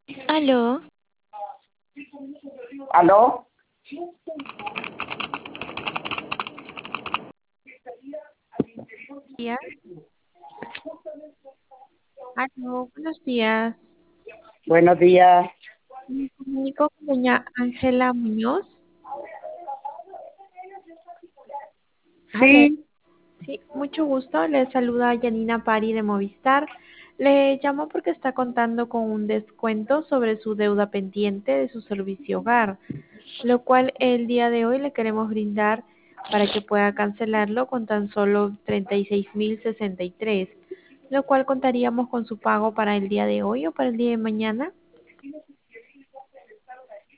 Aló, ¿Aló? días. Aló, buenos días. Buenos días. Me comunico con doña Ángela Muñoz. Aló, Sí, sí, mucho gusto. Le saluda Janina Pari de Movistar. Le llamo porque está contando con un descuento sobre su deuda pendiente de su servicio hogar, lo cual el día de hoy le queremos brindar para que pueda cancelarlo con tan solo 36.063, lo cual contaríamos con su pago para el día de hoy o para el día de mañana.